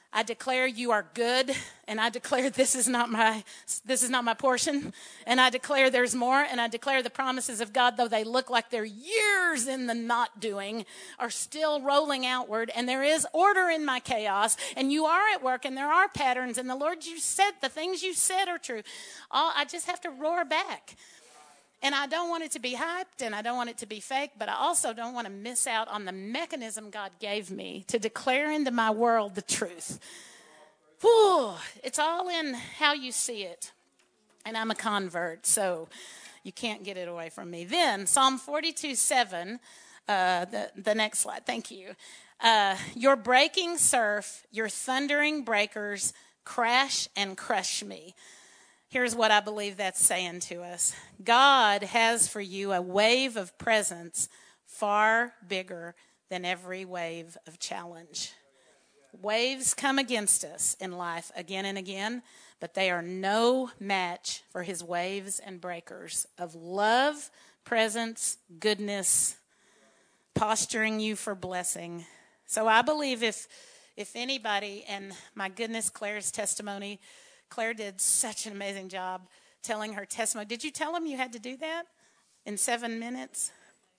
I declare you are good, and I declare this is not my this is not my portion, and I declare there's more, and I declare the promises of God, though they look like they're years in the not doing, are still rolling outward, and there is order in my chaos, and you are at work, and there are patterns, and the Lord, you said, the things you said are true. All, I just have to roar back. And I don't want it to be hyped, and I don't want it to be fake, but I also don't want to miss out on the mechanism God gave me to declare into my world the truth. Whew, it's all in how you see it. And I'm a convert, so you can't get it away from me. Then, Psalm forty-two seven, uh, the, the next slide, thank you. Uh, your breaking surf, your thundering breakers crash and crush me. Here's what I believe that's saying to us. God has for you a wave of presence far bigger than every wave of challenge. Waves come against us in life again and again, but they are no match for his waves and breakers of love, presence, goodness, posturing you for blessing. So I believe if if anybody, and my goodness, Claire's testimony, Claire did such an amazing job telling her testimony. Did you tell them you had to do that in seven minutes?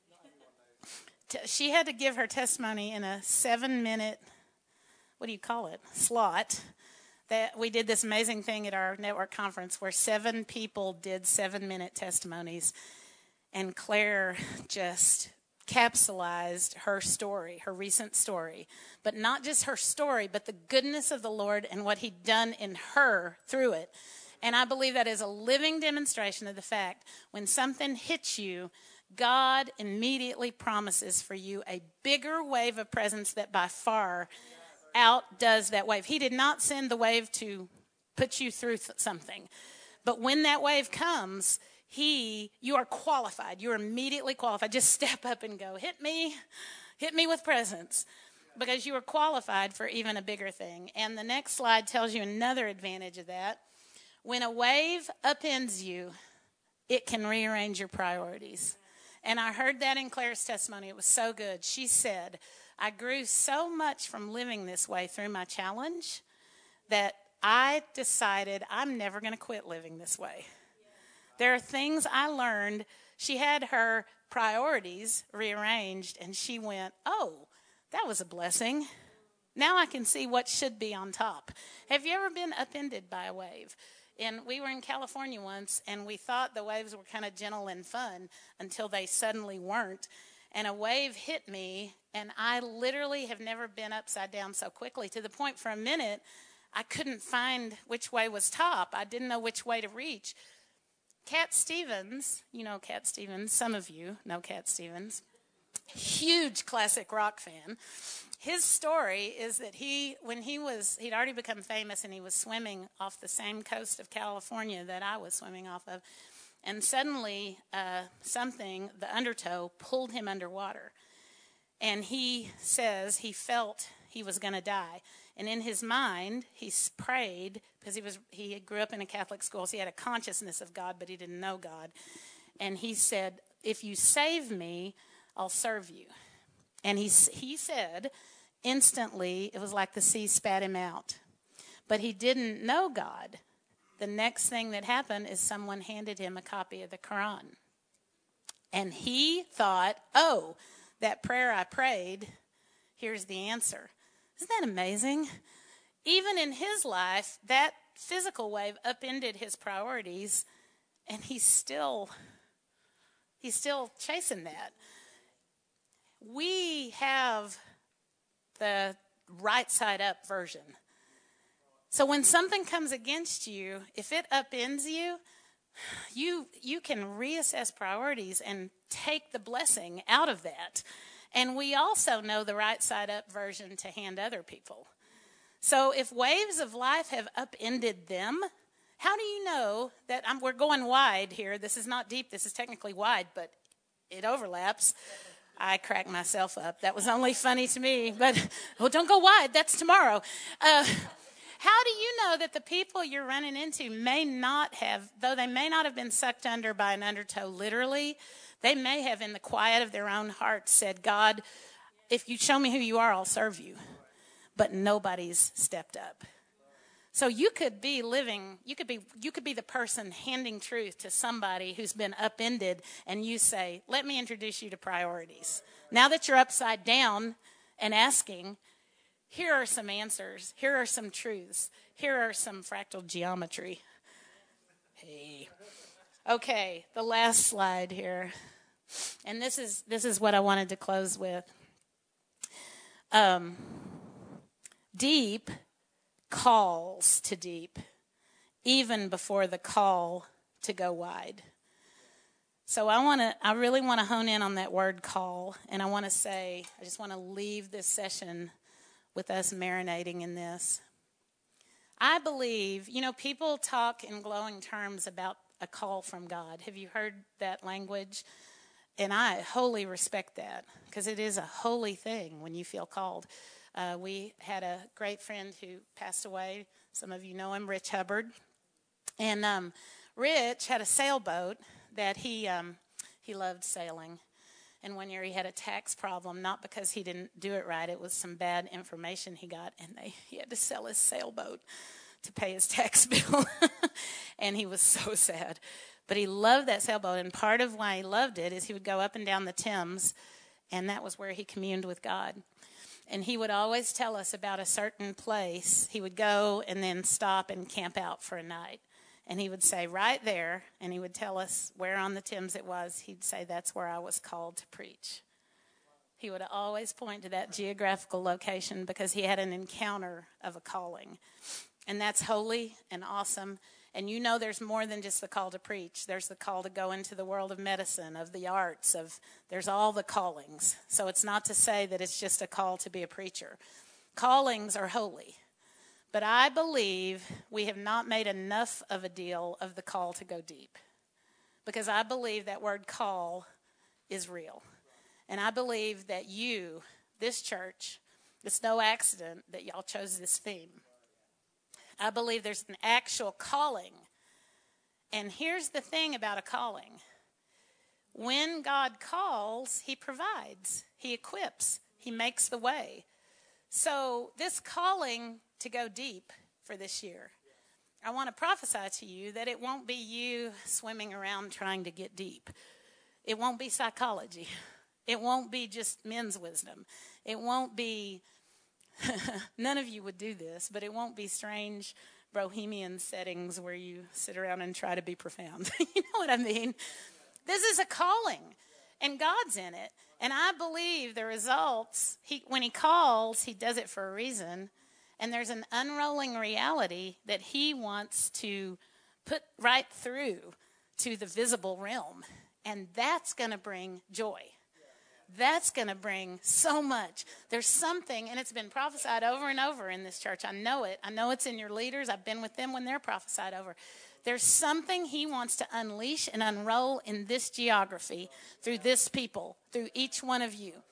She had to give her testimony in a seven-minute, what do you call it, slot. That we did this amazing thing at our network conference where seven people did seven-minute testimonies. And Claire just capsulized her story, her recent story. But not just her story, but the goodness of the Lord and what he'd done in her through it. And I believe that is a living demonstration of the fact when something hits you, God immediately promises for you a bigger wave of presence that by far outdoes that wave. He did not send the wave to put you through something. But when that wave comes, He, you are qualified. You're immediately qualified. Just step up and go, hit me, hit me with presence, because you are qualified for even a bigger thing. And the next slide tells you another advantage of that. When a wave upends you, it can rearrange your priorities. And I heard that in Claire's testimony. It was so good. She said, I grew so much from living this way through my challenge that I decided I'm never going to quit living this way. There are things I learned. She had her priorities rearranged, and she went, oh, that was a blessing. Now I can see what should be on top. Have you ever been upended by a wave? And we were in California once, and we thought the waves were kind of gentle and fun until they suddenly weren't. And a wave hit me, and I literally have never been upside down so quickly, to the point for a minute I couldn't find which way was top. I didn't know which way to reach. Cat Stevens, you know Cat Stevens, some of you know Cat Stevens, huge classic rock fan. His story is that he, when he was, he'd already become famous, and he was swimming off the same coast of California that I was swimming off of, and suddenly uh, something, the undertow, pulled him underwater. And he says he felt he was going to die. And in his mind, he prayed, because he was he grew up in a Catholic school, so he had a consciousness of God, but he didn't know God. And he said, if you save me, I'll serve you. And he, he said, instantly, it was like the sea spat him out. But he didn't know God. The next thing that happened is someone handed him a copy of the Quran. And he thought, oh, that prayer I prayed, here's the answer. Isn't that amazing? Even in his life, that physical wave upended his priorities, and he's still, he's still chasing that. We have the right side up version. So when something comes against you, if it upends you, you you can reassess priorities and take the blessing out of that. And we also know the right side up version to hand other people. So if waves of life have upended them, how do you know that I'm, we're going wide here? This is not deep. This is technically wide, but it overlaps. I cracked myself up. That was only funny to me. But, well, don't go wide. That's tomorrow. Uh, how do you know that the people you're running into may not have, though they may not have been sucked under by an undertow literally, they may have in the quiet of their own hearts said, God, if you show me who you are, I'll serve you. but nobody's stepped up. So you could be living, you could be you could be the person handing truth to somebody who's been upended, and you say, let me introduce you to priorities. Now that you're upside down and asking, here are some answers. Here are some truths. Here are some fractal geometry. Hey. Okay, the last slide here. And this is this is what I wanted to close with. Um, deep calls to deep, even before the call to go wide. So I want to, I really want to hone in on that word call, and I want to say, I just want to leave this session with us marinating in this. I believe, you know, people talk in glowing terms about a call from God. Have you heard that language? And I wholly respect that, because it is a holy thing when you feel called. Uh, we had a great friend who passed away. Some of you know him, Rich Hubbard. And um, Rich had a sailboat that he um, he loved sailing. And one year he had a tax problem, not because he didn't do it right. It was some bad information he got, and they he had to sell his sailboat to pay his tax bill. And he was so sad. But he loved that sailboat, and part of why he loved it is he would go up and down the Thames, and that was where he communed with God. And he would always tell us about a certain place. He would go and then stop and camp out for a night. And he would say, right there, and he would tell us where on the Thames it was. He'd say, that's where I was called to preach. He would always point to that geographical location because he had an encounter of a calling. And that's holy and awesome. And you know there's more than just the call to preach. There's the call to go into the world of medicine, of the arts, of there's all the callings. So it's not to say that it's just a call to be a preacher. Callings are holy. But I believe we have not made enough of a deal of the call to go deep. Because I believe that word call is real. And I believe that you, this church, it's no accident that y'all chose this theme. I believe there's an actual calling. And here's the thing about a calling. When God calls, he provides, he equips, he makes the way. So this calling to go deep for this year, I want to prophesy to you that it won't be you swimming around trying to get deep. It won't be psychology. It won't be just men's wisdom. It won't be none of you would do this, but it won't be strange bohemian settings where you sit around and try to be profound. You know what I mean? This is a calling, and God's in it. And I believe the results, he, when he calls, he does it for a reason. And there's an unrolling reality that he wants to put right through to the visible realm. And that's going to bring joy. That's going to bring so much. There's something, and it's been prophesied over and over in this church. I know it. I know it's in your leaders. I've been with them when they're prophesied over. There's something he wants to unleash and unroll in this geography through this people, through each one of you.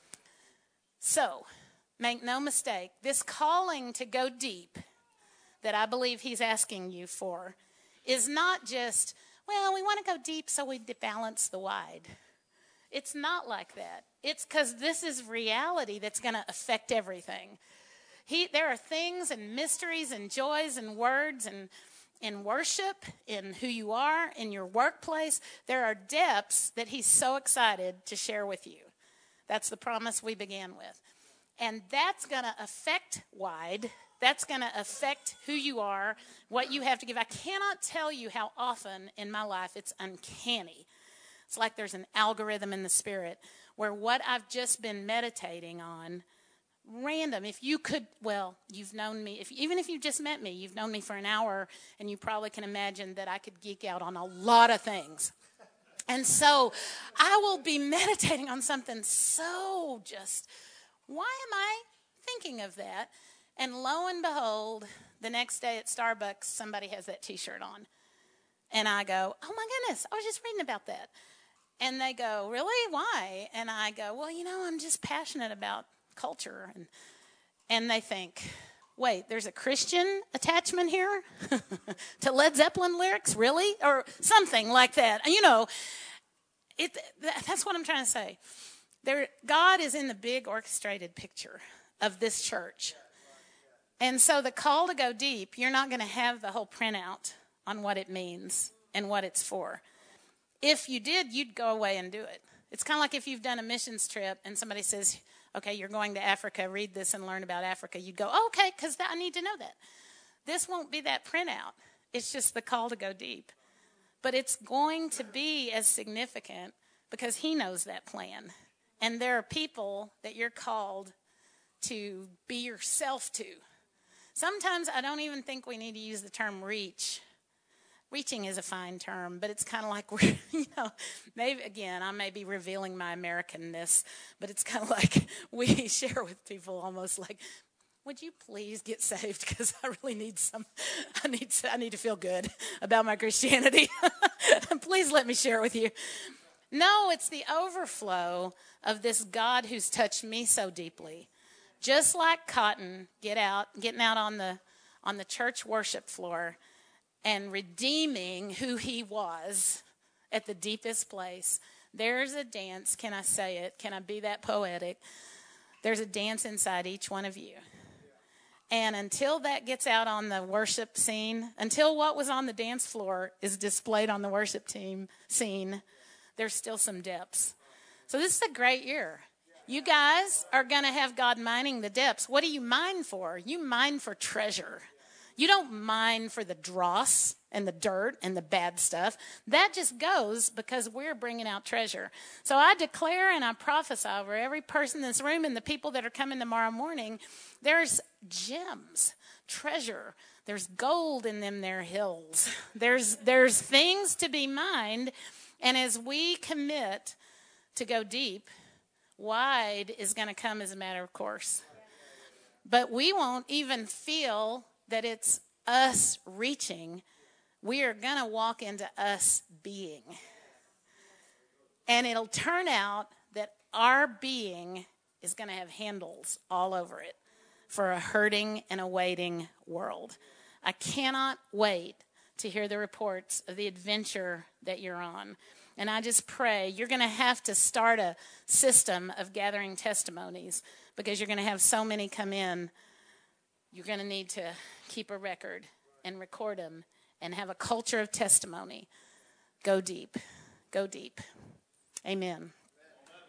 So, make no mistake, this calling to go deep that I believe he's asking you for is not just, well, we want to go deep so we balance the wide. It's not like that. It's because this is reality that's going to affect everything. He, there are things and mysteries and joys and words and in worship, in who you are, in your workplace. There are depths that he's so excited to share with you. That's the promise we began with. And that's going to affect wide. That's going to affect who you are, what you have to give. I cannot tell you how often in my life it's uncanny. It's like there's an algorithm in the spirit where what I've just been meditating on, random, if you could, well, you've known me, if even if you just met me, you've known me for an hour, and you probably can imagine that I could geek out on a lot of things. And so I will be meditating on something so just, why am I thinking of that? And lo and behold, the next day at Starbucks, somebody has that T-shirt on. And I go, oh my goodness, I was just reading about that. And they go, really? Why? And I go, well, you know, I'm just passionate about culture. And and they think, wait, there's a Christian attachment here to Led Zeppelin lyrics? Really? Or something like that. You know, it. That's what I'm trying to say. There, God is in the big orchestrated picture of this church. And so the call to go deep, you're not going to have the whole printout on what it means and what it's for. If you did, you'd go away and do it. It's kind of like if you've done a missions trip and somebody says, okay, you're going to Africa, read this and learn about Africa. You'd go, oh, okay, because I need to know that. This won't be that printout. It's just the call to go deep. But it's going to be as significant because he knows that plan. And there are people that you're called to be yourself to. Sometimes I don't even think we need to use the term reach. Reaching is a fine term, but it's kind of like we're, you know, maybe, again, I may be revealing my Americanness, but it's kind of like we share with people almost like, would you please get saved? Because I really need some, I need to, I need to feel good about my Christianity. Please let me share it with you. No, it's the overflow of this God who's touched me so deeply. Just like Cotton get out, getting out on the on the church worship floor and redeeming who he was at the deepest place. There's a dance. Can I say it? Can I be that poetic? There's a dance inside each one of you. And until that gets out on the worship scene, until what was on the dance floor is displayed on the worship team scene, there's still some depths. So this is a great year. You guys are going to have God mining the depths. What do you mine for? You mine for treasure. You don't mine for the dross and the dirt and the bad stuff. That just goes because we're bringing out treasure. So I declare and I prophesy over every person in this room and the people that are coming tomorrow morning, there's gems, treasure. There's gold in them there hills. There's, there's things to be mined. And as we commit to go deep, wide is going to come as a matter of course. But we won't even feel that it's us reaching. We are going to walk into us being. And it'll turn out that our being is going to have handles all over it for a hurting and a waiting world. I cannot wait to hear the reports of the adventure that you're on. And I just pray you're going to have to start a system of gathering testimonies because you're going to have so many come in. You're going to need to keep a record and record them and have a culture of testimony. Go deep. Go deep. Amen.